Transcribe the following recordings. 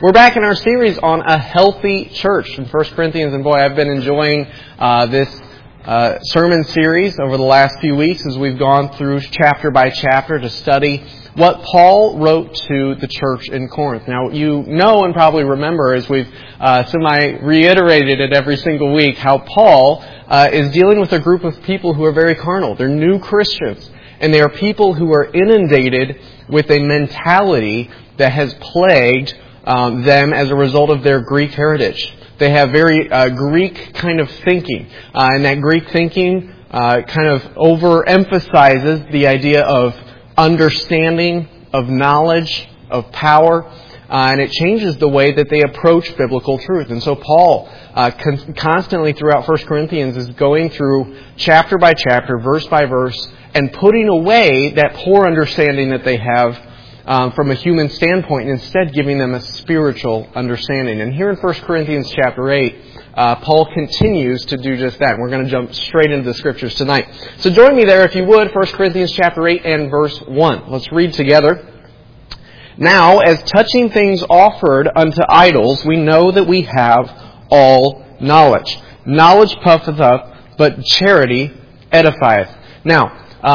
We're back in our series on a healthy church in 1 Corinthians, and boy, I've been enjoying this sermon series over the last few weeks as we've gone through chapter by chapter to study what Paul wrote to the church in Corinth. Now, you know and probably remember, as we've semi-reiterated it every single week, how Paul is dealing with a group of people who are very carnal. They're new Christians, and they are people who are inundated with a mentality that has plagued them as a result of their Greek heritage. They have very Greek kind of thinking, and that Greek thinking kind of overemphasizes the idea of understanding, of knowledge, of power, and it changes the way that they approach biblical truth. And so Paul, constantly throughout 1 Corinthians, is going through chapter by chapter, verse by verse, and putting away that poor understanding that they have from a human standpoint, and instead giving them a spiritual understanding. And here in 1 Corinthians chapter 8, Paul continues to do just that. We're going to jump straight into the Scriptures tonight. So join me there, if you would, 1 Corinthians chapter 8 and verse 1. Let's read together. Now, as touching things offered unto idols, we know that we have all knowledge. Knowledge puffeth up, but charity edifieth. Now,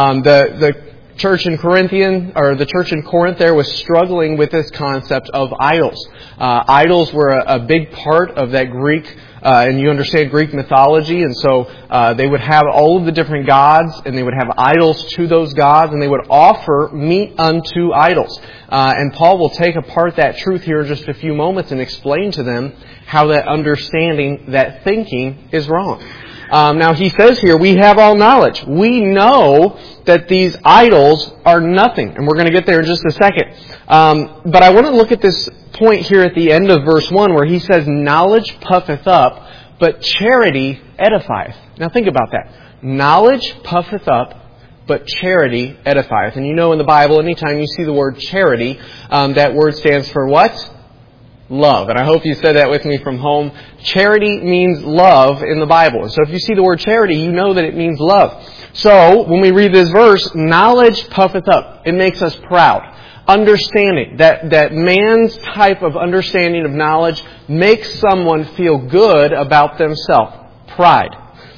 the church in the church in Corinth there was struggling with this concept of idols. Idols were a big part of that Greek, and you understand Greek mythology, and so they would have all of the different gods, and they would have idols to those gods, and they would offer meat unto idols. And Paul will take apart that truth here in just a few moments and explain to them how that understanding, that thinking, is wrong. Now he says here, we have all knowledge. We know that these idols are nothing. And we're going to get there in just a second. But I want to look at this point here at the end of verse 1 where he says, knowledge puffeth up, but charity edifieth. Now think about that. Knowledge puffeth up, but charity edifieth. And you know in the Bible, anytime you see the word charity, that word stands for what? Love. And I hope you said that with me from home. Charity means love in the Bible. So if you see the word charity, you know that it means love. So when we read this verse, knowledge puffeth up. It makes us proud. Understanding, that man's type of understanding of knowledge makes someone feel good about themselves. Pride.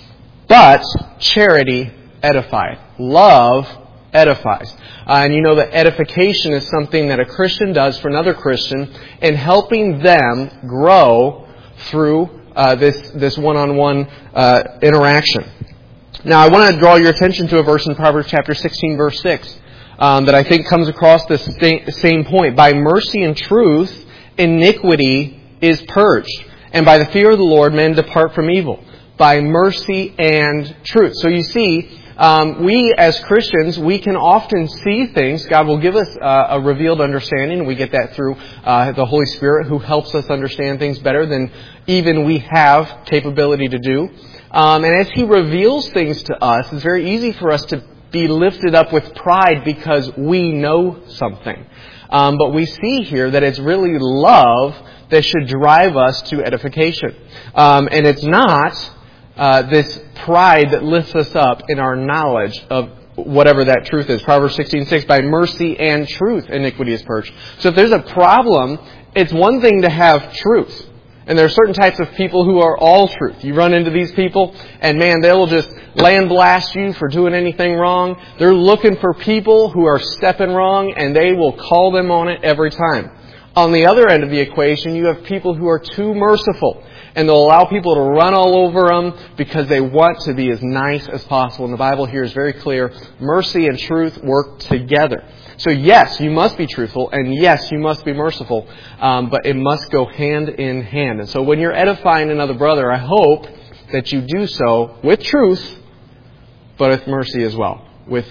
But charity edifieth. Love edifies. And you know that edification is something that a Christian does for another Christian in helping them grow through this one-on-one interaction. Now, I want to draw your attention to a verse in Proverbs chapter 16, verse 6, that I think comes across this same point. By mercy and truth, iniquity is purged, and by the fear of the Lord, men depart from evil. By mercy and truth. So you see, we as Christians, we can often see things. God will give us a revealed understanding. We get that through the Holy Spirit, who helps us understand things better than even we have capability to do. And as He reveals things to us, it's very easy for us to be lifted up with pride because we know something. But we see here that it's really love that should drive us to edification. And it's not this pride that lifts us up in our knowledge of whatever that truth is. Proverbs 16:6, by mercy and truth iniquity is purged. So if there's a problem, it's one thing to have truth. And there are certain types of people who are all truth. You run into these people, and man, they will just land blast you for doing anything wrong. They're looking for people who are stepping wrong, and they will call them on it every time. On the other end of the equation, you have people who are too merciful. And they'll allow people to run all over them because they want to be as nice as possible. And the Bible here is very clear. Mercy and truth work together. So yes, you must be truthful. And yes, you must be merciful. But it must go hand in hand. And so when you're edifying another brother, I hope that you do so with truth, but with mercy as well. With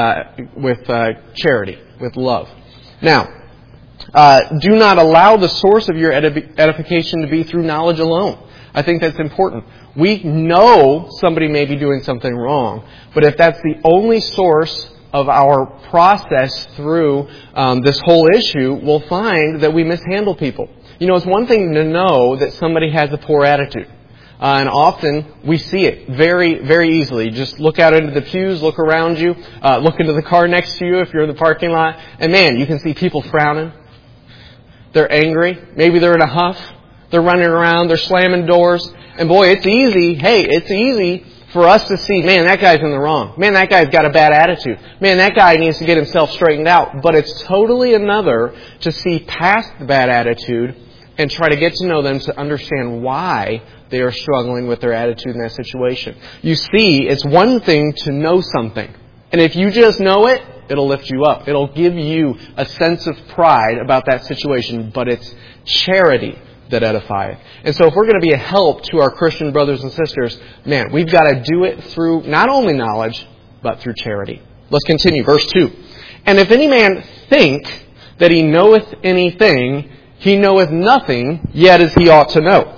charity, with love. Now, do not allow the source of your edification to be through knowledge alone. I think that's important. We know somebody may be doing something wrong, but if that's the only source of our process through this whole issue, we'll find that we mishandle people. You know, it's one thing to know that somebody has a poor attitude. And often we see it very, very easily. Just look out into the pews, look around you, look into the car next to you if you're in the parking lot, and man, you can see people frowning. They're angry. Maybe they're in a huff. They're running around. They're slamming doors. And boy, it's easy for us to see, man, that guy's in the wrong. Man, that guy's got a bad attitude. Man, that guy needs to get himself straightened out. But it's totally another to see past the bad attitude and try to get to know them to understand why they are struggling with their attitude in that situation. You see, it's one thing to know something. And if you just know it, it'll lift you up. It'll give you a sense of pride about that situation. But it's charity that edifieth. And so if we're going to be a help to our Christian brothers and sisters, man, we've got to do it through not only knowledge, but through charity. Let's continue. Verse 2. And if any man think that he knoweth anything, he knoweth nothing, yet as he ought to know.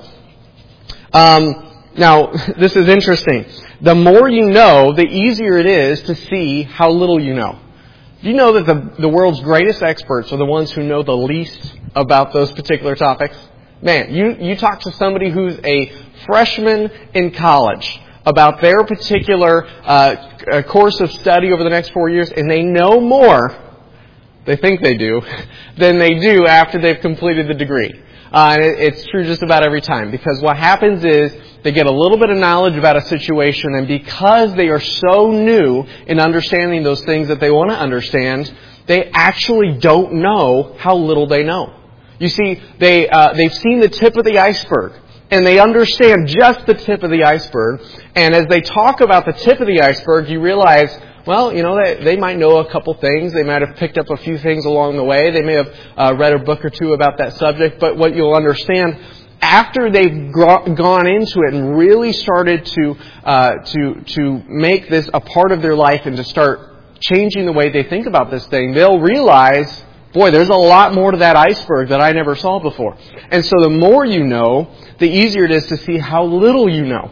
Now, this is interesting. The more you know, the easier it is to see how little you know. Do you know that the world's greatest experts are the ones who know the least about those particular topics? Man, you talk to somebody who's a freshman in college about their particular course of study over the next 4 years, and they know more, they think they do, than they do after they've completed the degree. And it's true just about every time, because what happens is they get a little bit of knowledge about a situation, and because they are so new in understanding those things that they want to understand, they actually don't know how little they know. You see, they've seen the tip of the iceberg, and they understand just the tip of the iceberg. And as they talk about the tip of the iceberg, you realize, well, you know, they might know a couple things. They might have picked up a few things along the way. They may have read a book or two about that subject. But what you'll understand, after they've gone into it and really started to make this a part of their life and to start changing the way they think about this thing, they'll realize, boy, there's a lot more to that iceberg that I never saw before. And so the more you know, the easier it is to see how little you know.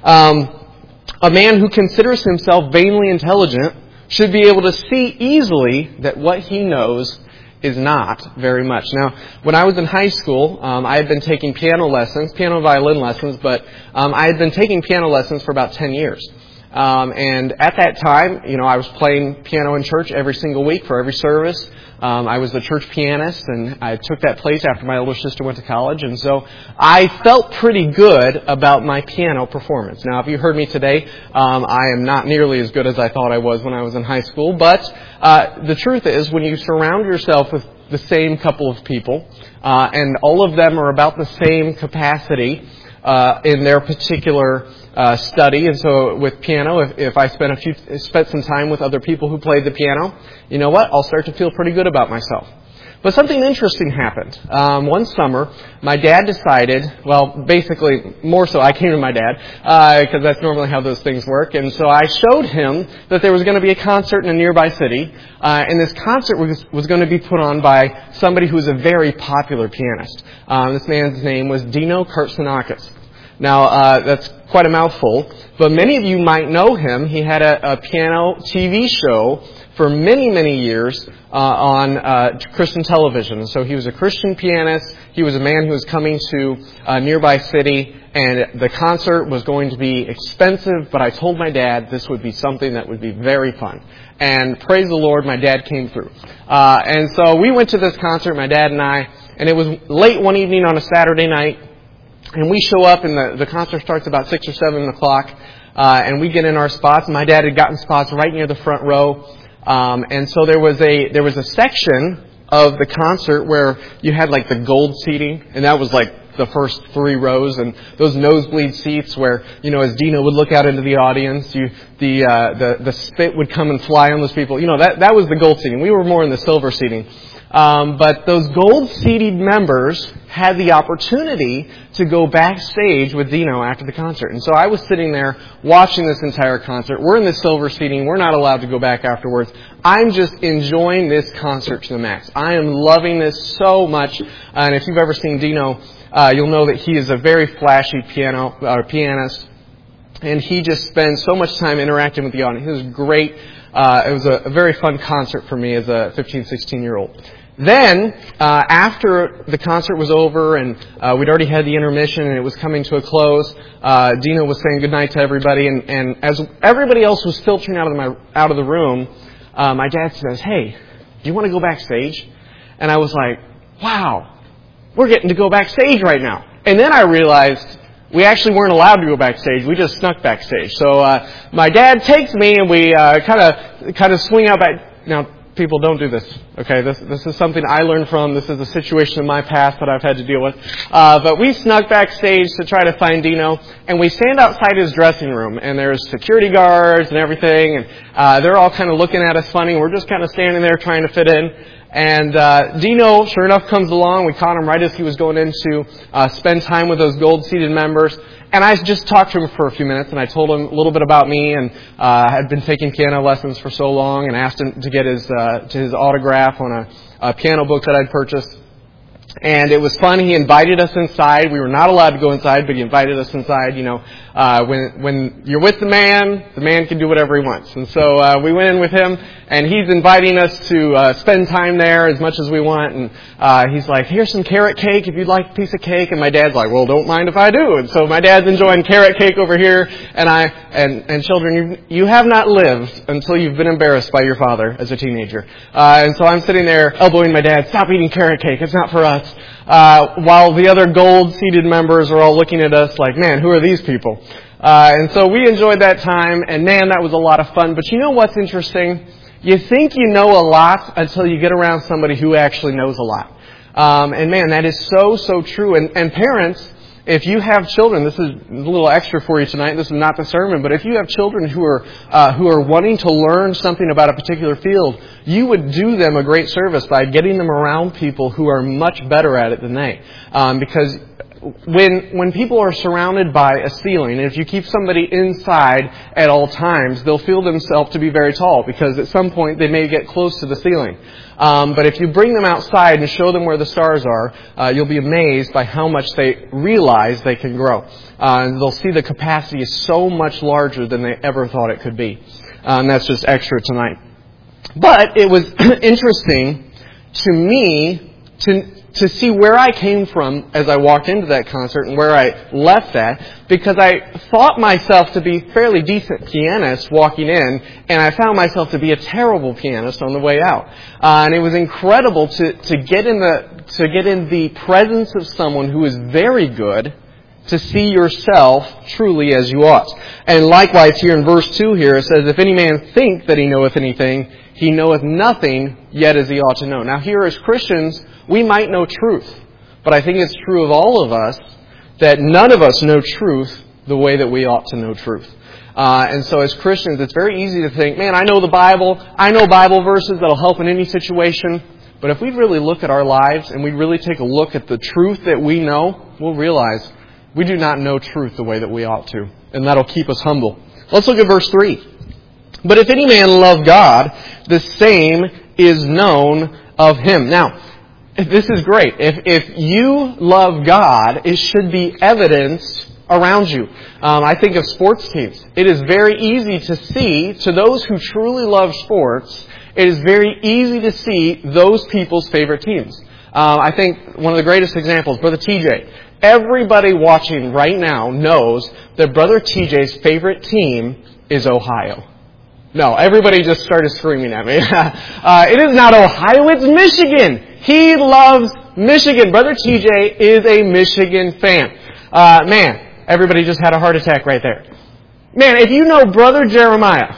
A man who considers himself vainly intelligent should be able to see easily that what he knows is not very much. Now, when I was in high school, I had been taking piano and violin lessons, but I had been taking piano lessons for about 10 years. And at that time, you know, I was playing piano in church every single week for every service. I was the church pianist, and I took that place after my older sister went to college. And so I felt pretty good about my piano performance. Now, if you heard me today, I am not nearly as good as I thought I was when I was in high school. But the truth is, when you surround yourself with the same couple of people, and all of them are about the same capacity in their particular study. And so with piano, if I spent some time with other people who played the piano, you know what? I'll start to feel pretty good about myself. But something interesting happened. One summer, my dad decided, well, basically, more so, I came to my dad, because that's normally how those things work. And so I showed him that there was going to be a concert in a nearby city, and this concert was going to be put on by somebody who was a very popular pianist. This man's name was Dino Kartsinakis. Now, that's quite a mouthful, but many of you might know him. He had a piano TV show for many, many years on Christian television. So he was a Christian pianist. He was a man who was coming to a nearby city, and the concert was going to be expensive, but I told my dad this would be something that would be very fun. And praise the Lord, my dad came through. And so we went to this concert, my dad and I, and it was late one evening on a Saturday night. And we show up, and the concert starts about 6 or 7 o'clock, and we get in our spots. My dad had gotten spots right near the front row, and so there was a section of the concert where you had like the gold seating, and that was like the first 3 rows, and those nosebleed seats where, you know, as Dino would look out into the audience, the spit would come and fly on those people. You know, that was the gold seating. We were more in the silver seating. But those gold-seated members had the opportunity to go backstage with Dino after the concert. And so I was sitting there watching this entire concert. We're in the silver seating. We're not allowed to go back afterwards. I'm just enjoying this concert to the max. I am loving this so much. And if you've ever seen Dino, you'll know that he is a very flashy pianist. And he just spends so much time interacting with the audience. It was great. It was a very fun concert for me as a 15, 16-year-old. Then, after the concert was over and we'd already had the intermission and it was coming to a close, Dino was saying goodnight to everybody. And as everybody else was filtering out of the room, my dad says, "Hey, do you want to go backstage?" And I was like, wow, we're getting to go backstage right now. And then I realized we actually weren't allowed to go backstage. We just snuck backstage. So my dad takes me, and we kind of swing out back. Now, people, don't do this. Okay, this is something I learned from. This is a situation in my past that I've had to deal with. But we snuck backstage to try to find Dino, and we stand outside his dressing room, and there's security guards and everything, and they're all kind of looking at us funny. We're just kind of standing there trying to fit in. And Dino, sure enough, comes along. We caught him right as he was going in to spend time with those gold-seated members. And I just talked to him for a few minutes, and I told him a little bit about me, and had been taking piano lessons for so long, and asked him to get his autograph on a piano book that I'd purchased. And it was fun. He invited us inside. We were not allowed to go inside, but he invited us inside. You know, when you're with the man can do whatever he wants. And so we went in with him, and he's inviting us to spend time there as much as we want. And he's like, "Here's some carrot cake if you'd like a piece of cake." And my dad's like, "Well, don't mind if I do." And so my dad's enjoying carrot cake over here, and children, you have not lived until you've been embarrassed by your father as a teenager. And so I'm sitting there elbowing my dad, "Stop eating carrot cake. It's not for us." While the other gold-seated members are all looking at us like, "Man, who are these people?" And so we enjoyed that time, and man, that was a lot of fun. But you know what's interesting? You think you know a lot until you get around somebody who actually knows a lot. And man, that is so true. And parents, if you have children, this is a little extra for you tonight. This is not the sermon, but if you have children who are wanting to learn something about a particular field, you would do them a great service by getting them around people who are much better at it than they. Because when people are surrounded by a ceiling, and if you keep somebody inside at all times, they'll feel themselves to be very tall, because at some point they may get close to the ceiling. But if you bring them outside and show them where the stars are, you'll be amazed by how much they realize they can grow. And they'll see the capacity is so much larger than they ever thought it could be. And that's just extra tonight. But it was interesting to me to see where I came from as I walked into that concert and where I left at, because I thought myself to be a fairly decent pianist walking in, and I found myself to be a terrible pianist on the way out. And it was incredible to get in the presence of someone who is very good, to see yourself truly as you ought. And likewise here in verse 2 here, it says, "If any man think that he knoweth anything, he knoweth nothing yet as he ought to know." Now here as Christians, we might know truth, but I think it's true of all of us that none of us know truth the way that we ought to know truth. And so as Christians, it's very easy to think, "Man, I know the Bible. I know Bible verses that'll help in any situation." But if we really look at our lives and we really take a look at the truth that we know, we'll realize we do not know truth the way that we ought to. And that'll keep us humble. Let's look at verse 3. "But if any man love God, the same is known of him." Now, this is great. If you love God, it should be evidenced around you. I think of sports teams. It is very easy to see, to those who truly love sports, it is very easy to see those people's favorite teams. I think one of the greatest examples, Brother TJ. Everybody watching right now knows that Brother TJ's favorite team is Ohio. No, everybody just started screaming at me. It is not Ohio, it's Michigan. He loves Michigan. Brother TJ is a Michigan fan. Man, everybody just had a heart attack right there. Man, if you know Brother Jeremiah,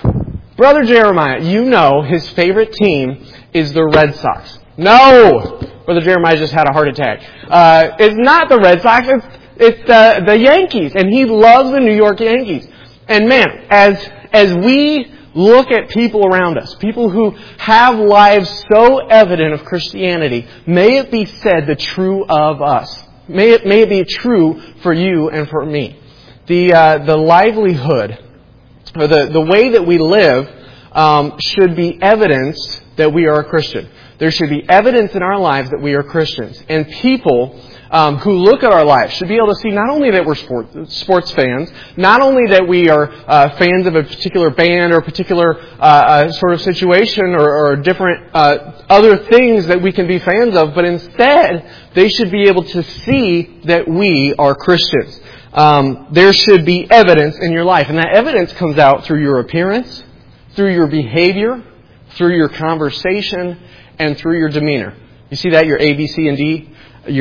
you know his favorite team is the Red Sox. No! Brother Jeremiah just had a heart attack. It's not the Red Sox, it's the Yankees. And he loves the New York Yankees. And man, as we look at people around us, people who have lives so evident of Christianity, may it be said the true of us. May it be true for you and for me. The livelihood, or the way that we live, should be evidence that we are a Christian. There should be evidence in our lives that we are Christians. And people who look at our lives should be able to see not only that we're sports fans, not only that we are fans of a particular band or a particular sort of situation or different other things that we can be fans of, but instead they should be able to see that we are Christians. There should be evidence in your life, and that evidence comes out through your appearance, through your behavior, through your conversation, and through your demeanor. You see that? Your A, B, C, and D. Your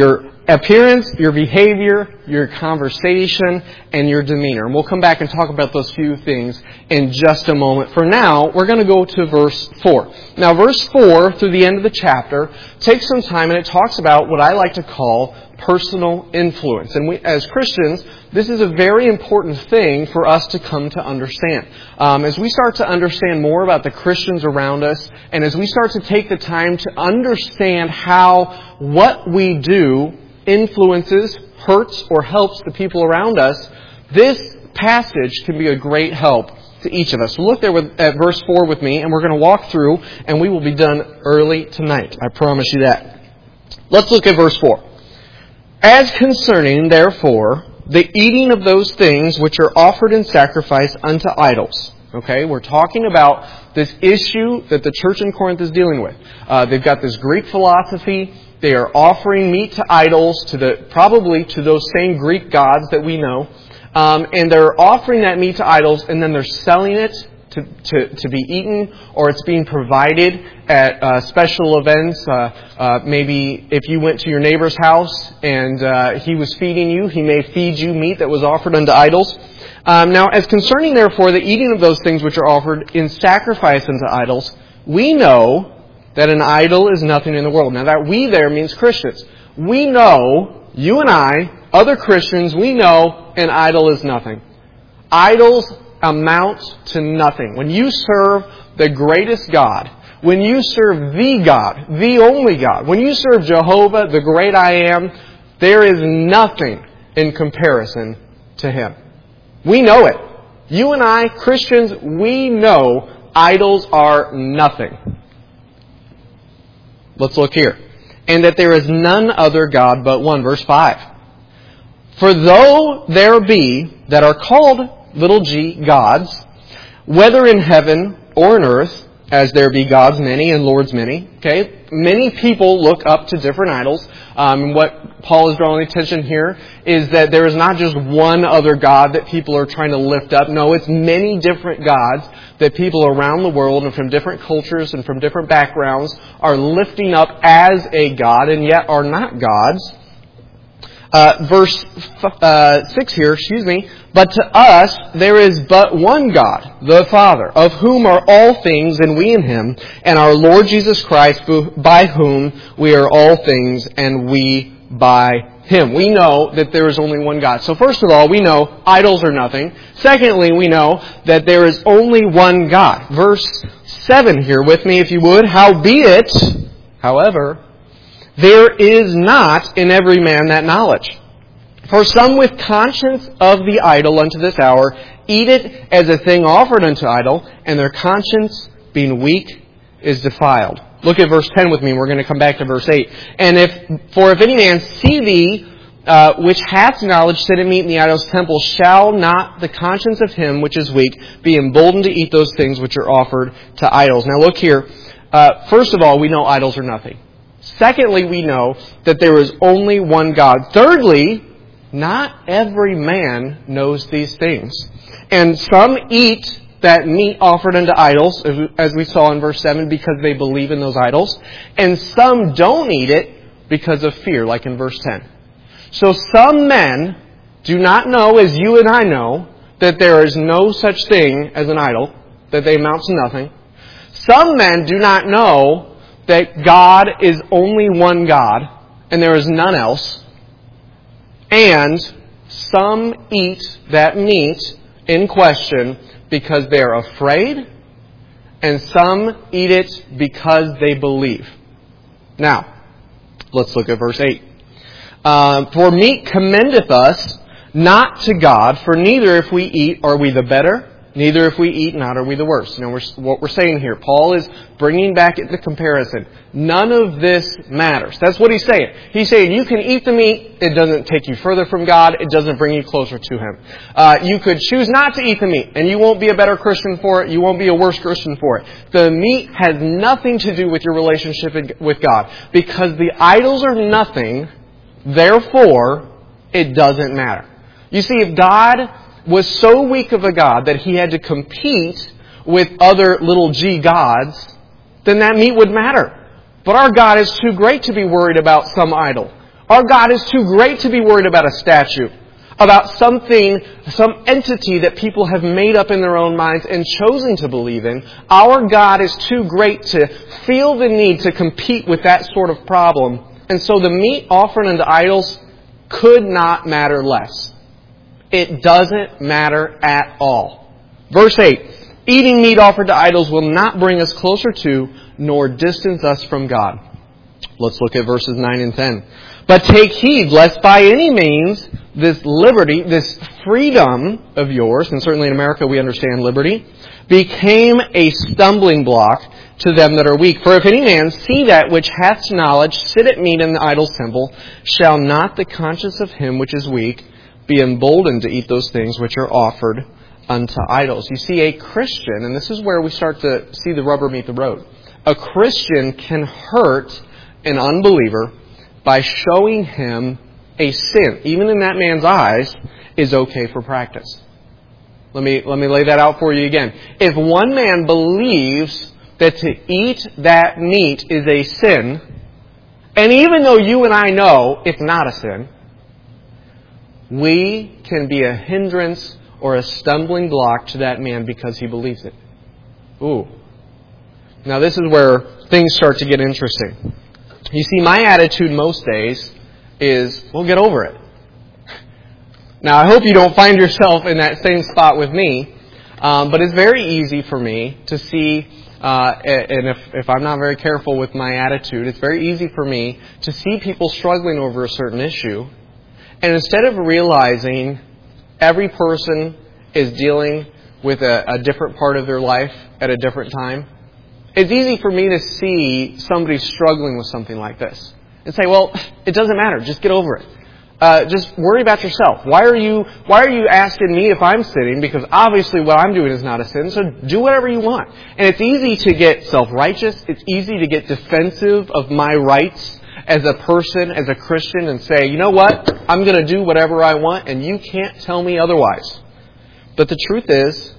appearance, your behavior, your conversation, and your demeanor. And we'll come back and talk about those few things in just a moment. For now, we're going to go to verse 4. Now, verse 4 through the end of the chapter takes some time, and it talks about what I like to call personal influence. And we, as Christians, this is a very important thing for us to come to understand. As we start to understand more about the Christians around us, and as we start to take the time to understand how what we do influences, hurts, or helps the people around us, this passage can be a great help to each of us. So look there at verse 4 with me, and we're going to walk through, and we will be done early tonight. I promise you that. Let's look at verse 4. As concerning, therefore, the eating of those things which are offered in sacrifice unto idols. Okay, we're talking about this issue that the church in Corinth is dealing with. They've got this Greek philosophy. They are offering meat to idols, probably to those same Greek gods that we know. And they're offering that meat to idols, and then they're selling it to be eaten, or it's being provided at special events. Maybe if you went to your neighbor's house and he was feeding you, he may feed you meat that was offered unto idols. Now, as concerning, therefore, the eating of those things which are offered in sacrifice unto idols, we know that an idol is nothing in the world. Now, that we there means Christians. We know, you and I, other Christians, we know an idol is nothing. Idols amount to nothing. When you serve the greatest God, when you serve the God, the only God, when you serve Jehovah, the great I am, there is nothing in comparison to Him. We know it. You and I, Christians, we know idols are nothing. Let's look here. And that there is none other God but one. Verse 5. For though there be that are called little g gods, whether in heaven or in earth, as there be gods many and lords many. Okay, many people look up to different idols. What Paul is drawing attention here is that there is not just one other God that people are trying to lift up. No, it's many different gods that people around the world and from different cultures and from different backgrounds are lifting up as a God, and yet are not gods. Verse 6 here, But to us there is but one God, the Father, of whom are all things, and we in Him, and our Lord Jesus Christ, by whom we are all things, and we by Him. We know that there is only one God. So first of all, we know idols are nothing. Secondly, we know that there is only one God. Verse 7 here with me, if you would. Howbeit, however, there is not in every man that knowledge. For some with conscience of the idol unto this hour eat it as a thing offered unto idol, and their conscience, being weak, is defiled. Look at verse 10 with me. We're going to come back to verse 8. And if any man see thee, which hath knowledge, sit and meat in the idol's temple, shall not the conscience of him which is weak be emboldened to eat those things which are offered to idols? Now look here. First of all, we know idols are nothing. Secondly, we know that there is only one God. Thirdly, not every man knows these things. And some eat that meat offered unto idols, as we saw in verse 7, because they believe in those idols. And some don't eat it because of fear, like in verse 10. So some men do not know, as you and I know, that there is no such thing as an idol, that they amount to nothing. Some men do not know that God is only one God, and there is none else. And some eat that meat in question because they are afraid, and some eat it because they believe. Now, let's look at verse 8. For meat commendeth us not to God, for neither if we eat are we the better, neither if we eat not are we the worse. Now, what we're saying here, Paul is bringing back the comparison. None of this matters. That's what he's saying. He's saying you can eat the meat. It doesn't take you further from God. It doesn't bring you closer to Him. You could choose not to eat the meat, and you won't be a better Christian for it. You won't be a worse Christian for it. The meat has nothing to do with your relationship with God. Because the idols are nothing, therefore, it doesn't matter. You see, if God was so weak of a God that He had to compete with other little g gods, then that meat would matter. But our God is too great to be worried about some idol. Our God is too great to be worried about a statue, about something, some entity that people have made up in their own minds and chosen to believe in. Our God is too great to feel the need to compete with that sort of problem. And so the meat offered unto idols could not matter less. It doesn't matter at all. Verse 8, eating meat offered to idols will not bring us closer to, nor distance us from God. Let's look at verses 9 and 10. But take heed, lest by any means this liberty, this freedom of yours, and certainly in America we understand liberty, became a stumbling block to them that are weak. For if any man see that which hath knowledge sit at meat in the idol's temple, shall not the conscience of him which is weak be emboldened to eat those things which are offered unto idols? You see, a Christian, and this is where we start to see the rubber meet the road, a Christian can hurt an unbeliever by showing him a sin, even in that man's eyes, is okay for practice. Let me lay that out for you again. If one man believes that to eat that meat is a sin, and even though you and I know it's not a sin, we can be a hindrance or a stumbling block to that man because he believes it. Ooh. Now this is where things start to get interesting. You see, my attitude most days is, well, get over it. Now, I hope you don't find yourself in that same spot with me, but it's very easy for me to see, and if I'm not very careful with my attitude, it's very easy for me to see people struggling over a certain issue, and instead of realizing every person is dealing with a different part of their life at a different time, it's easy for me to see somebody struggling with something like this and say, well, it doesn't matter. Just get over it. Just worry about yourself. Why are you asking me if I'm sinning? Because obviously what I'm doing is not a sin, so do whatever you want. And it's easy to get self-righteous. It's easy to get defensive of my rights as a person, as a Christian, and say, you know what? I'm going to do whatever I want, and you can't tell me otherwise. But the truth is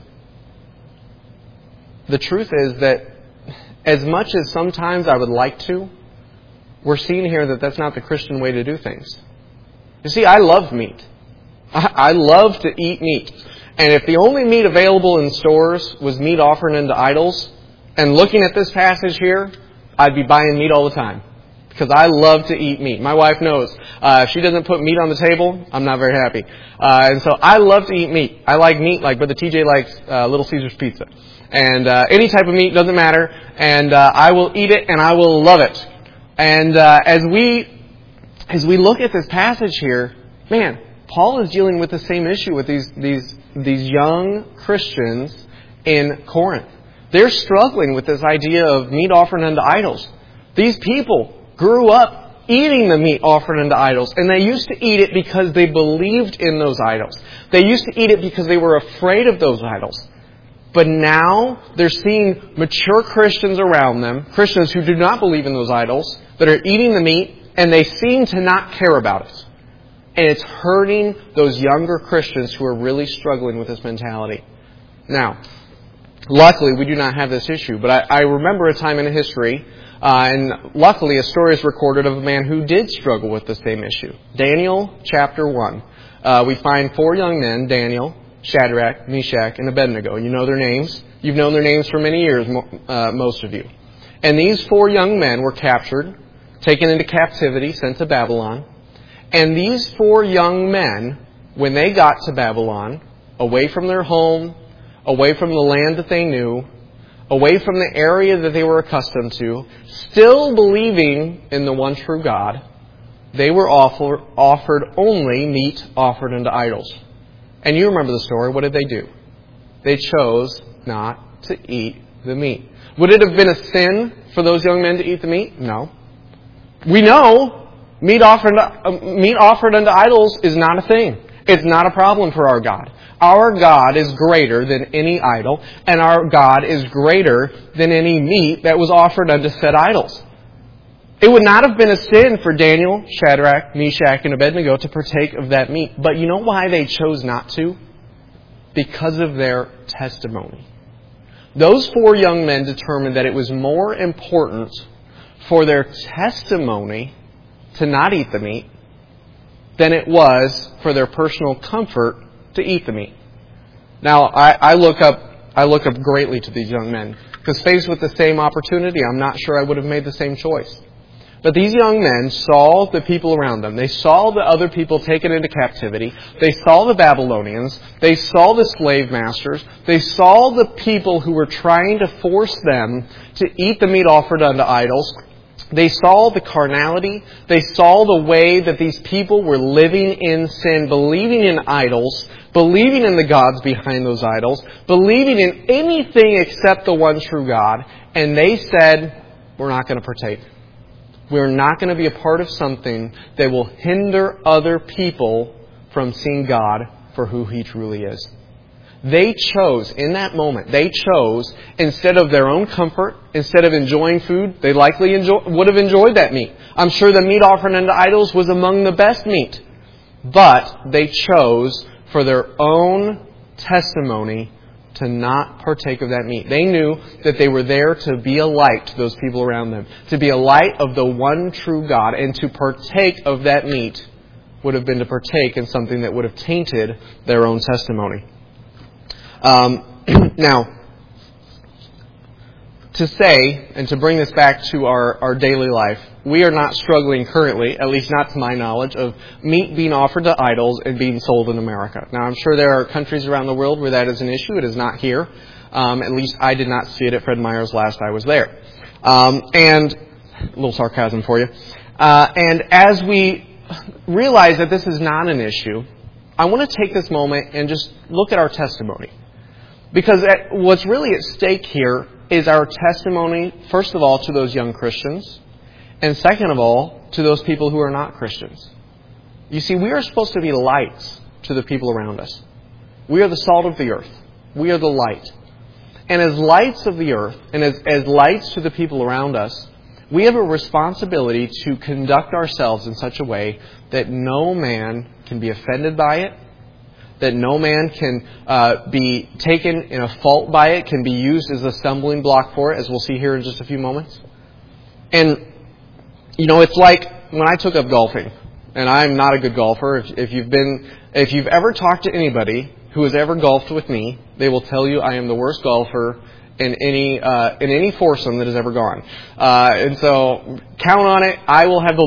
that as much as sometimes I would like to, we're seeing here that that's not the Christian way to do things. You see, I love meat. I love to eat meat. And if the only meat available in stores was meat offered unto idols, and looking at this passage here, I'd be buying meat all the time. Because I love to eat meat. My wife knows. If she doesn't put meat on the table, I'm not very happy. And so I love to eat meat. I like meat like Brother TJ likes Little Caesar's Pizza. And any type of meat, doesn't matter. And I will eat it and I will love it. And as we look at this passage here, man, Paul is dealing with the same issue with these young Christians in Corinth. They're struggling with this idea of meat offered unto idols. These people grew up eating the meat offered unto idols, and they used to eat it because they believed in those idols. They used to eat it because they were afraid of those idols. But now they're seeing mature Christians around them, Christians who do not believe in those idols, that are eating the meat, and they seem to not care about it. And it's hurting those younger Christians who are really struggling with this mentality. Now, luckily we do not have this issue, but I remember a time in history, and luckily a story is recorded of a man who did struggle with the same issue. Daniel chapter 1. We find 4 young men, Daniel, Shadrach, Meshach, and Abednego. You know their names. You've known their names for many years, most of you. And these 4 young men were captured, taken into captivity, sent to Babylon. And these 4 young men, when they got to Babylon, away from their home, away from the land that they knew, away from the area that they were accustomed to, still believing in the one true God, they were offered only meat offered unto idols. And you remember the story. What did they do? They chose not to eat the meat. Would it have been a sin for those young men to eat the meat? No. We know meat offered unto idols is not a thing. It's not a problem for our God. Our God is greater than any idol, and our God is greater than any meat that was offered unto said idols. It would not have been a sin for Daniel, Shadrach, Meshach, and Abednego to partake of that meat. But you know why they chose not to? Because of their testimony. Those 4 young men determined that it was more important for their testimony to not eat the meat than it was for their personal comfort to eat the meat. Now, I look up greatly to these young men, because faced with the same opportunity, I'm not sure I would have made the same choice. But these young men saw the people around them. They saw the other people taken into captivity. They saw the Babylonians. They saw the slave masters. They saw the people who were trying to force them to eat the meat offered unto idols. They saw the carnality. They saw the way that these people were living in sin, believing in idols, believing in the gods behind those idols, believing in anything except the one true God. And they said, we're not going to partake. We're not going to be a part of something that will hinder other people from seeing God for who He truly is. They chose, in that moment, instead of their own comfort, instead of enjoying food, they likely would have enjoyed that meat. I'm sure the meat offered unto idols was among the best meat. But they chose, for their own testimony, to not partake of that meat. They knew that they were there to be a light to those people around them, to be a light of the one true God, and to partake of that meat would have been to partake in something that would have tainted their own testimony. Now, to say, and to bring this back to our daily life, we are not struggling currently, at least not to my knowledge, of meat being offered to idols and being sold in America. Now, I'm sure there are countries around the world where that is an issue. It is not here. At least I did not see it at Fred Meyer's last I was there. And a little sarcasm for you. And as we realize that this is not an issue, I want to take this moment and just look at our testimony. Because what's really at stake here is our testimony, first of all, to those young Christians, and second of all, to those people who are not Christians. You see, we are supposed to be lights to the people around us. We are the salt of the earth. We are the light. And as lights of the earth, and as lights to the people around us, we have a responsibility to conduct ourselves in such a way that no man can be offended by it, that no man can be taken in a fault by it, can be used as a stumbling block for it, as we'll see here in just a few moments. And, it's like when I took up golfing, and I'm not a good golfer. If you've ever talked to anybody who has ever golfed with me, they will tell you I am the worst golfer in any foursome that has ever gone. And so, count on it, I will have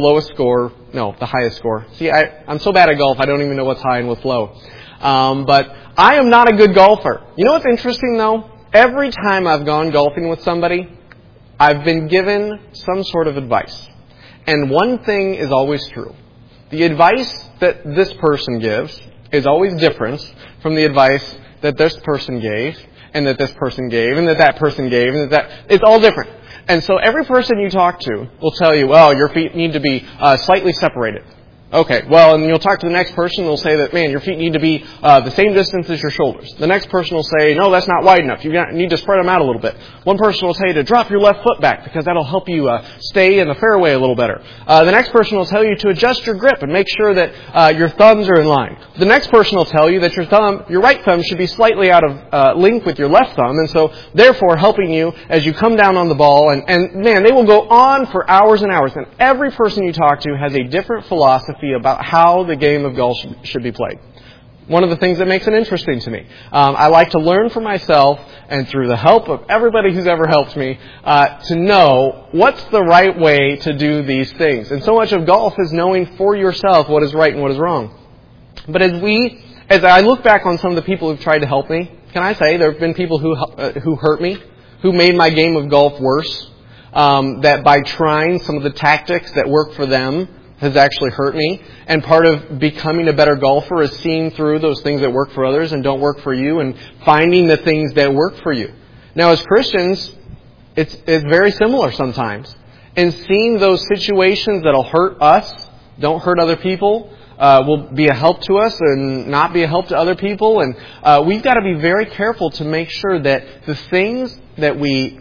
the highest score. See, I'm so bad at golf, I don't even know what's high and what's low. But I am not a good golfer. You know what's interesting, though? Every time I've gone golfing with somebody, I've been given some sort of advice. And one thing is always true. The advice that this person gives is always different from the advice that this person gave, and that this person gave, and that person gave, and that it's all different. And so every person you talk to will tell you, well, your feet need to be slightly separated. Okay, well, and you'll talk to the next person, they'll say that, man, your feet need to be the same distance as your shoulders. The next person will say, no, that's not wide enough. You need to spread them out a little bit. One person will say to drop your left foot back because that'll help you stay in the fairway a little better. The next person will tell you to adjust your grip and make sure that your thumbs are in line. The next person will tell you that your right thumb should be slightly out of link with your left thumb, and so therefore helping you as you come down on the ball. And man, they will go on for hours and hours. And every person you talk to has a different philosophy about how the game of golf should be played. One of the things that makes it interesting to me. I like to learn for myself, and through the help of everybody who's ever helped me, to know what's the right way to do these things. And so much of golf is knowing for yourself what is right and what is wrong. But as I look back on some of the people who've tried to help me, can I say there have been people who hurt me, who made my game of golf worse, that by trying some of the tactics that work for them has actually hurt me. And part of becoming a better golfer is seeing through those things that work for others and don't work for you, and finding the things that work for you. Now, as Christians, it's very similar sometimes. And seeing those situations that'll hurt us, don't hurt other people, will be a help to us and not be a help to other people. And we've got to be very careful to make sure that the things that we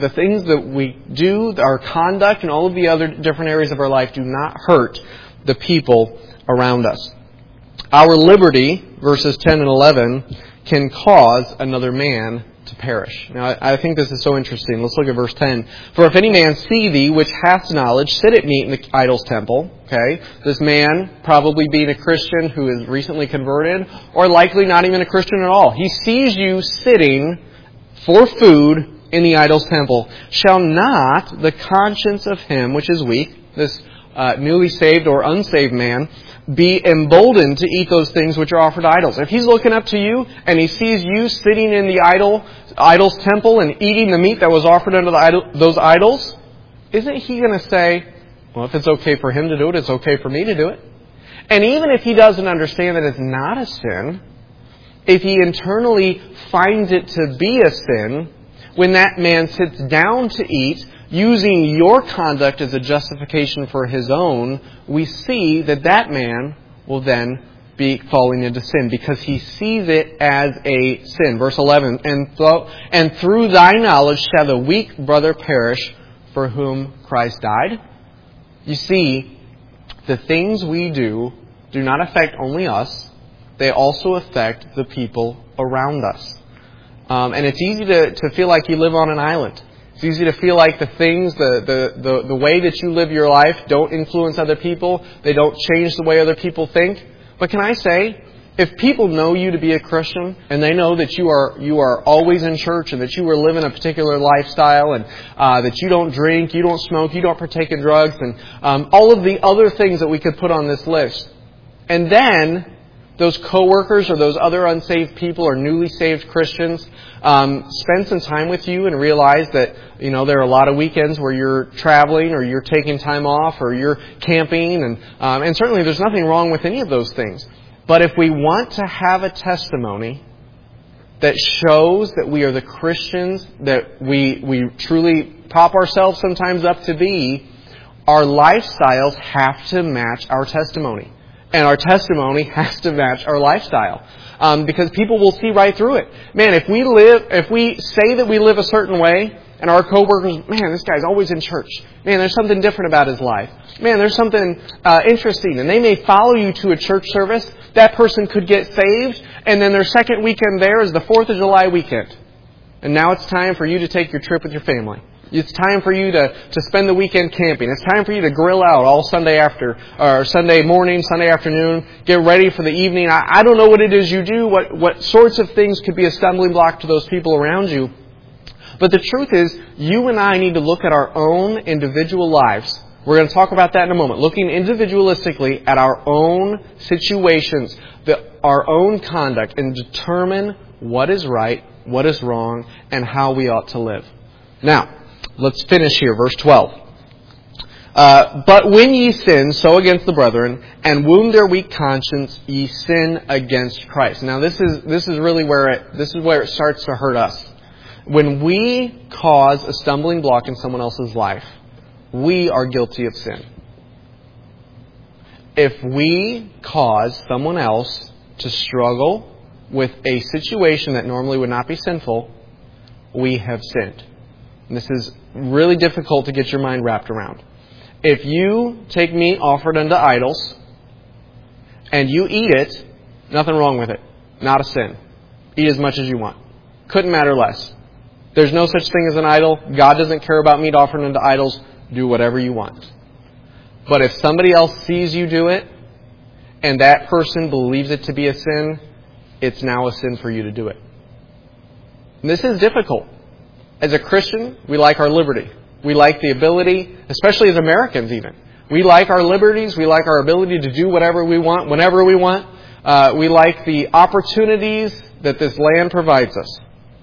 do, our conduct, and all of the other different areas of our life do not hurt the people around us. Our liberty, verses 10 and 11, can cause another man to perish. Now, I think this is so interesting. Let's look at verse 10. For if any man see thee, which hast knowledge, sit at meat in the idol's temple. Okay, this man, probably being a Christian who is recently converted, or likely not even a Christian at all. He sees you sitting for food in the idol's temple. Shall not the conscience of him which is weak, this newly saved or unsaved man, be emboldened to eat those things which are offered to idols? If he's looking up to you and he sees you sitting in the idol's temple and eating the meat that was offered unto those idols, isn't he going to say, well, if it's okay for him to do it, it's okay for me to do it? And even if he doesn't understand that it's not a sin, if he internally finds it to be a sin, when that man sits down to eat, using your conduct as a justification for his own, we see that that man will then be falling into sin because he sees it as a sin. Verse 11, and through thy knowledge shall the weak brother perish for whom Christ died. You see, the things we do not affect only us, they also affect the people around us. And it's easy to feel like you live on an island. It's easy to feel like the things, the way that you live your life don't influence other people. They don't change the way other people think. But can I say, if people know you to be a Christian and they know that you are always in church and that you are living a particular lifestyle and that you don't drink, you don't smoke, you don't partake in drugs, and all of the other things that we could put on this list, and then those coworkers or those other unsaved people or newly saved Christians spend some time with you and realize that, there are a lot of weekends where you're traveling or you're taking time off or you're camping, and certainly there's nothing wrong with any of those things. But if we want to have a testimony that shows that we are the Christians that we truly prop ourselves sometimes up to be, our lifestyles have to match our testimony. And our testimony has to match our lifestyle. Because people will see right through it. Man, if we say that we live a certain way, and our coworkers, man, this guy's always in church. Man, there's something different about his life. Man, there's something interesting. And they may follow you to a church service. That person could get saved, and then their second weekend there is the 4th of July weekend. And now it's time for you to take your trip with your family. It's time for you to spend the weekend camping. It's time for you to grill out all Sunday morning, Sunday afternoon. Get ready for the evening. I don't know what it is you do, what sorts of things could be a stumbling block to those people around you. But the truth is, you and I need to look at our own individual lives. We're going to talk about that in a moment. Looking individualistically at our own situations, our own conduct, and determine what is right, what is wrong, and how we ought to live. Now, let's finish here, verse 12. But when ye sin, so against the brethren, and wound their weak conscience, ye sin against Christ. Now, this is really where it starts to hurt us. When we cause a stumbling block in someone else's life, we are guilty of sin. If we cause someone else to struggle with a situation that normally would not be sinful, we have sinned. And this is really difficult to get your mind wrapped around. If you take meat offered unto idols and you eat it, nothing wrong with it. Not a sin. Eat as much as you want. Couldn't matter less. There's no such thing as an idol. God doesn't care about meat offered unto idols. Do whatever you want. But if somebody else sees you do it and that person believes it to be a sin, it's now a sin for you to do it. And this is difficult. As a Christian, we like our liberty. We like the ability, especially as Americans even. We like our liberties. We like our ability to do whatever we want, whenever we want. We like the opportunities that this land provides us.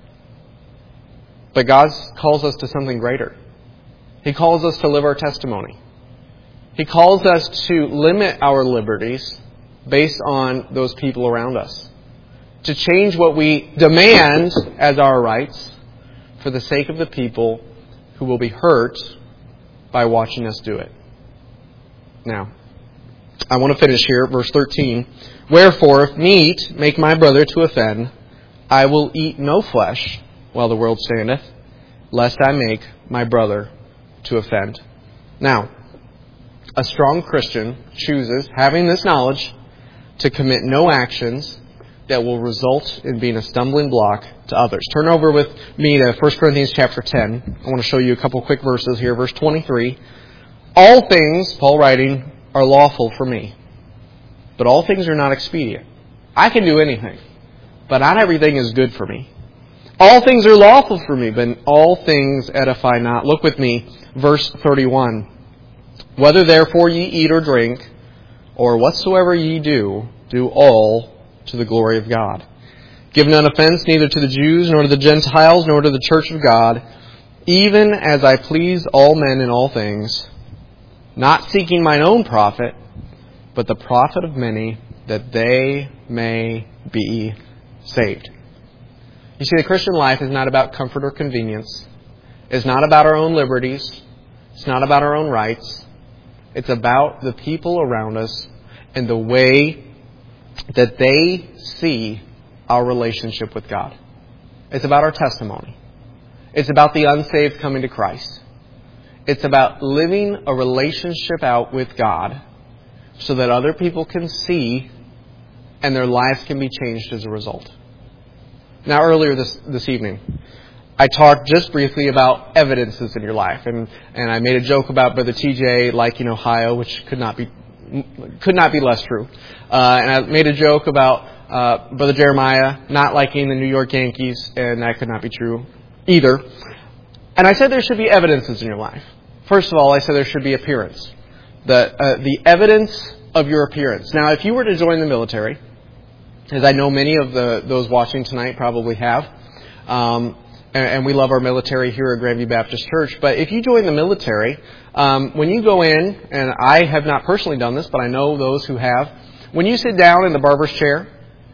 But God calls us to something greater. He calls us to live our testimony. He calls us to limit our liberties based on those people around us. To change what we demand as our rights for the sake of the people who will be hurt by watching us do it. Now, I want to finish here, verse 13. Wherefore, if meat make my brother to offend, I will eat no flesh while the world standeth, lest I make my brother to offend. Now, a strong Christian chooses, having this knowledge, to commit no actions that will result in being a stumbling block to others. Turn over with me to 1 Corinthians chapter 10. I want to show you a couple quick verses here. Verse 23. All things, Paul writing, are lawful for me, but all things are not expedient. I can do anything, but not everything is good for me. All things are lawful for me, but all things edify not. Look with me, verse 31. Whether therefore ye eat or drink, or whatsoever ye do, do all to the glory of God. Give none offense neither to the Jews, nor to the Gentiles, nor to the church of God, even as I please all men in all things, not seeking mine own profit, but the profit of many, that they may be saved. You see, the Christian life is not about comfort or convenience. It's not about our own liberties. It's not about our own rights. It's about the people around us and the way that they see our relationship with God. It's about our testimony. It's about the unsaved coming to Christ. It's about living a relationship out with God so that other people can see and their lives can be changed as a result. Now, earlier this evening, I talked just briefly about evidences in your life, and I made a joke about Brother TJ liking Ohio, which could not be less true. And I made a joke about Brother Jeremiah not liking the New York Yankees, and that could not be true either. And I said there should be evidences in your life. First of all, I said there should be appearance. The evidence of your appearance. Now, if you were to join the military, as I know many of those watching tonight probably have, and we love our military here at Grandview Baptist Church, but if you join the military, when you go in, and I have not personally done this, but I know those who have, when you sit down in the barber's chair,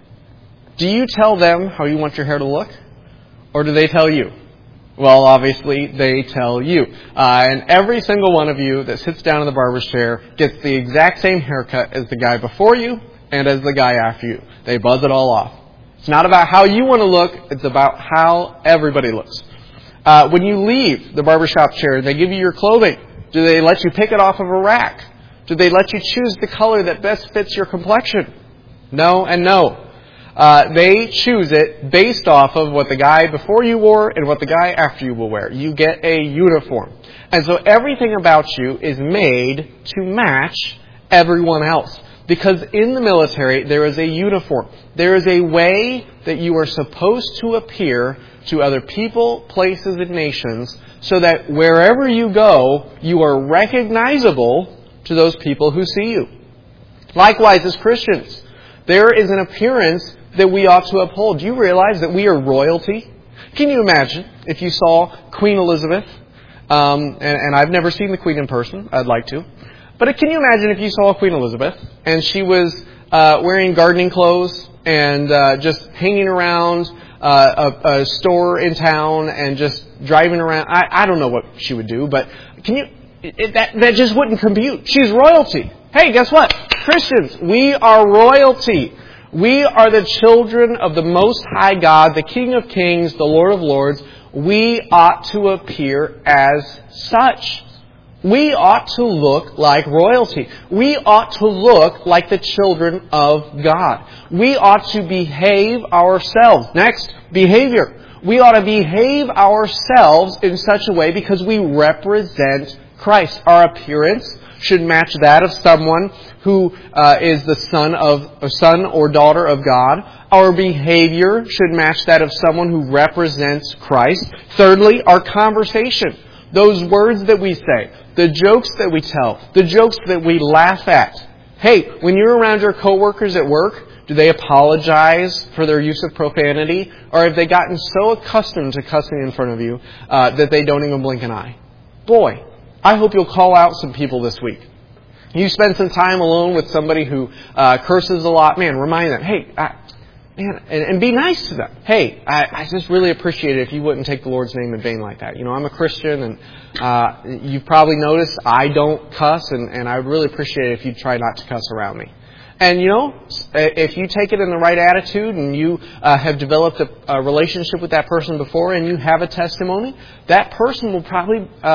do you tell them how you want your hair to look? Or do they tell you? Well, obviously, they tell you. And every single one of you that sits down in the barber's chair gets the exact same haircut as the guy before you and as the guy after you. They buzz it all off. It's not about how you want to look. It's about how everybody looks. When you leave the barbershop chair and they give you your clothing, do they let you pick it off of a rack? Do they let you choose the color that best fits your complexion? No and no. They choose it based off of what the guy before you wore and what the guy after you will wear. You get a uniform. And so everything about you is made to match everyone else. Because in the military, there is a uniform. There is a way that you are supposed to appear to other people, places, and nations so that wherever you go, you are recognizable to those people who see you. Likewise, as Christians, there is an appearance that we ought to uphold. Do you realize that we are royalty? Can you imagine if you saw Queen Elizabeth? And I've never seen the Queen in person. I'd like to. But can you imagine if you saw Queen Elizabeth and she was wearing gardening clothes and just hanging around a store in town and just driving around? I don't know what she would do, but that just wouldn't compute. She's royalty. Hey, guess what? Christians, we are royalty. We are the children of the Most High God, the King of Kings, the Lord of Lords. We ought to appear as such. We ought to look like royalty. We ought to look like the children of God. We ought to behave ourselves. Next, behavior. We ought to behave ourselves in such a way because we represent Christ. Our appearance should match that of someone who is the son or daughter of God. Our behavior should match that of someone who represents Christ. Thirdly, our conversation. Those words that we say, the jokes that we tell, the jokes that we laugh at. Hey, when you're around your coworkers at work, do they apologize for their use of profanity? Or have they gotten so accustomed to cussing in front of you that they don't even blink an eye? Boy, I hope you'll call out some people this week. You spend some time alone with somebody who curses a lot. Man, remind them, hey, and be nice to them. Hey, I just really appreciate it if you wouldn't take the Lord's name in vain like that. You know, I'm a Christian, and you've probably noticed I don't cuss, and I would really appreciate it if you'd try not to cuss around me. And, you know, if you take it in the right attitude and you have developed a relationship with that person before and you have a testimony, that person will probably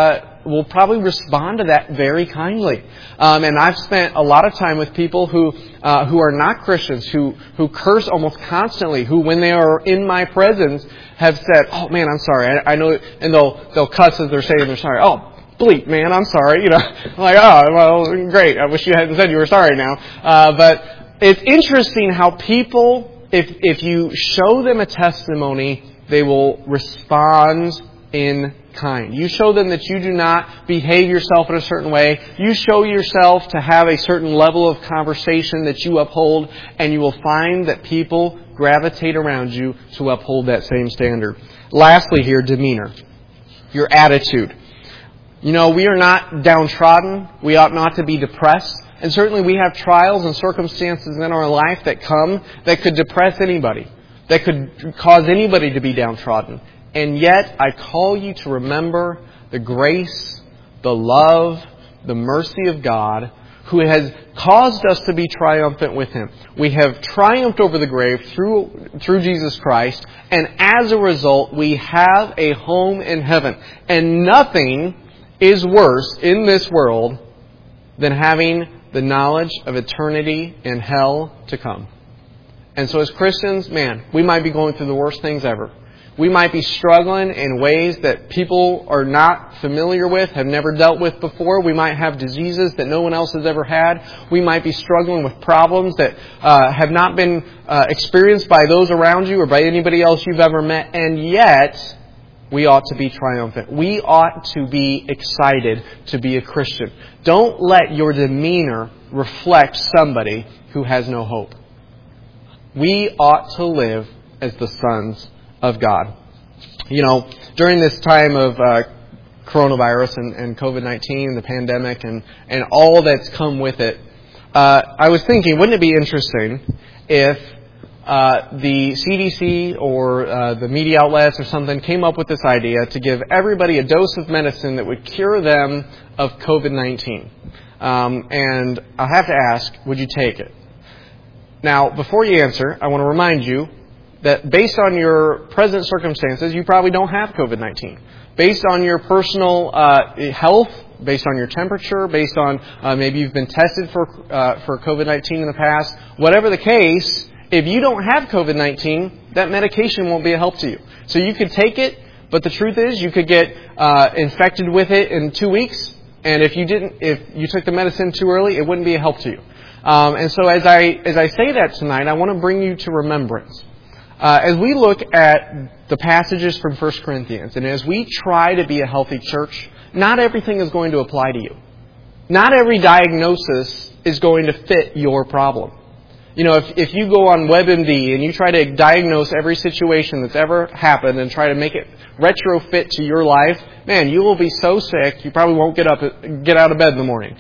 will probably respond to that very kindly. And I've spent a lot of time with people who are not Christians, who curse almost constantly, who when they are in my presence have said, "Oh man, I'm sorry. I know," and they'll cuss as they're saying they're sorry. "Oh, bleep, man, I'm sorry." I'm like, "Oh, well, great. I wish you hadn't said you were sorry now." But it's interesting how people, if you show them a testimony, they will respond in kind. You show them that you do not behave yourself in a certain way. You show yourself to have a certain level of conversation that you uphold, and you will find that people gravitate around you to uphold that same standard. Lastly here, demeanor. Your attitude. We are not downtrodden. We ought not to be depressed. And certainly we have trials and circumstances in our life that come that could depress anybody, that could cause anybody to be downtrodden. And yet, I call you to remember the grace, the love, the mercy of God, who has caused us to be triumphant with Him. We have triumphed over the grave through Jesus Christ, and as a result, we have a home in heaven. And nothing is worse in this world than having the knowledge of eternity in hell to come. And so as Christians, we might be going through the worst things ever. We might be struggling in ways that people are not familiar with, have never dealt with before. We might have diseases that no one else has ever had. We might be struggling with problems that have not been experienced by those around you or by anybody else you've ever met. And yet, we ought to be triumphant. We ought to be excited to be a Christian. Don't let your demeanor reflect somebody who has no hope. We ought to live as the sons of God. During this time of coronavirus and COVID-19, the pandemic, and all that's come with it, I was thinking, wouldn't it be interesting if the CDC or the media outlets or something came up with this idea to give everybody a dose of medicine that would cure them of COVID-19? And I have to ask, would you take it? Now, before you answer, I want to remind you that based on your present circumstances, you probably don't have COVID-19. Based on your personal health, based on your temperature, based on maybe you've been tested for COVID-19 in the past, whatever the case, if you don't have COVID-19, that medication won't be a help to you. So you could take it, but the truth is you could get infected with it in 2 weeks, and if you took the medicine too early, it wouldn't be a help to you. And so as I say that tonight, I want to bring you to remembrance. As we look at the passages from 1 Corinthians, and as we try to be a healthy church, not everything is going to apply to you. Not every diagnosis is going to fit your problem. If you go on WebMD and you try to diagnose every situation that's ever happened and try to make it retrofit to your life, you will be so sick, you probably won't get out of bed in the morning.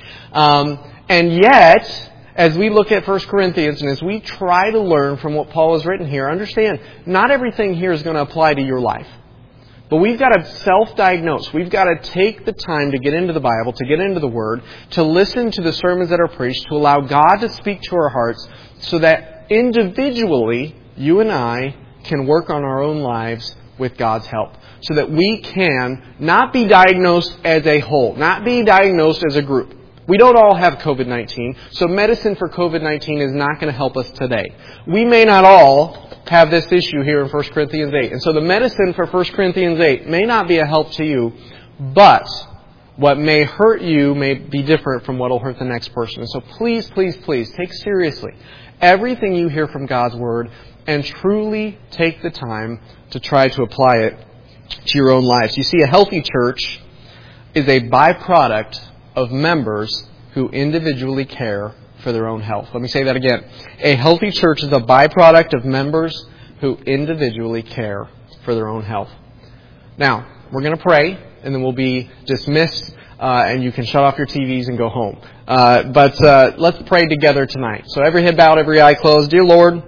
And yet, as we look at 1 Corinthians and as we try to learn from what Paul has written here, understand, not everything here is going to apply to your life. But we've got to self-diagnose. We've got to take the time to get into the Bible, to get into the Word, to listen to the sermons that are preached, to allow God to speak to our hearts so that individually, you and I can work on our own lives with God's help. So that we can not be diagnosed as a whole, not be diagnosed as a group. We don't all have COVID-19, so medicine for COVID-19 is not going to help us today. We may not all have this issue here in 1 Corinthians 8. And so the medicine for 1 Corinthians 8 may not be a help to you, but what may hurt you may be different from what will hurt the next person. And so please, please, please take seriously everything you hear from God's Word and truly take the time to try to apply it to your own lives. You see, a healthy church is a byproduct of members who individually care for their own health. Let me say that again. A healthy church is a byproduct of members who individually care for their own health. Now, we're going to pray, and then we'll be dismissed, and you can shut off your TVs and go home. But let's pray together tonight. So every head bowed, every eye closed. Dear Lord,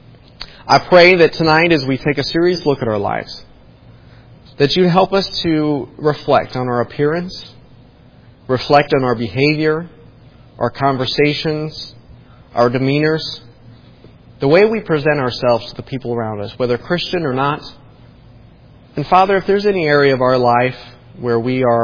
I pray that tonight as we take a serious look at our lives, that you help us to reflect on our appearance, reflect on our behavior, our conversations, our demeanors, the way we present ourselves to the people around us, whether Christian or not. And Father, if there's any area of our life where we are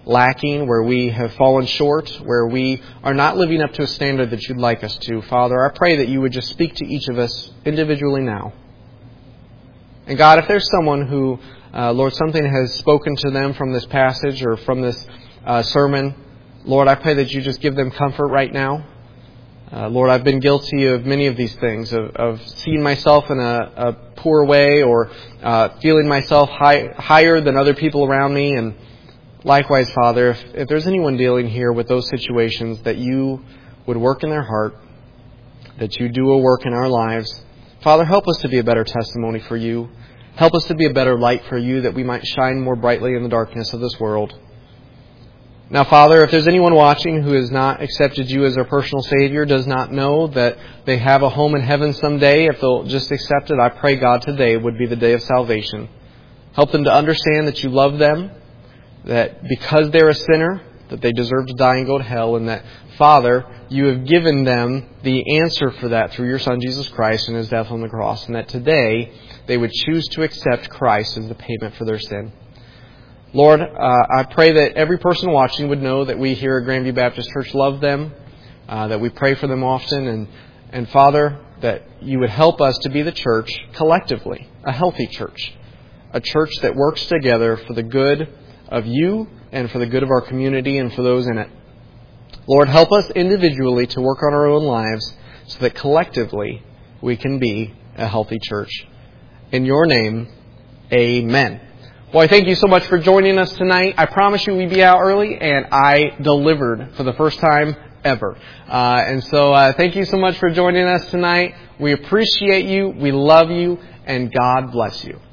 lacking, where we have fallen short, where we are not living up to a standard that you'd like us to. Father, I pray that you would just speak to each of us individually now. And God, if there's someone who, Lord, something has spoken to them from this passage or from this sermon, Lord, I pray that you just give them comfort right now. Lord, I've been guilty of many of these things, of seeing myself in a poor way or feeling myself higher than other people around me. And likewise, Father, if there's anyone dealing here with those situations, that you would work in their heart, that you do a work in our lives. Father, help us to be a better testimony for you. Help us to be a better light for you, that we might shine more brightly in the darkness of this world. Now, Father, if there's anyone watching who has not accepted you as their personal Savior, does not know that they have a home in heaven someday, if they'll just accept it, I pray, God, today would be the day of salvation. Help them to understand that you love them, that because they're a sinner, that they deserve to die and go to hell, and that, Father, you have given them the answer for that through your Son, Jesus Christ, and his death on the cross, and that today they would choose to accept Christ as the payment for their sin. Lord, I pray that every person watching would know that we here at Grandview Baptist Church love them, that we pray for them often, and Father, that you would help us to be the church collectively, a healthy church, a church that works together for the good of you and for the good of our community and for those in it. Lord, help us individually to work on our own lives so that collectively we can be a healthy church. In your name, amen. Well, I thank you so much for joining us tonight. I promise you we'd be out early, and I delivered for the first time ever. And so thank you so much for joining us tonight. We appreciate you, we love you, and God bless you.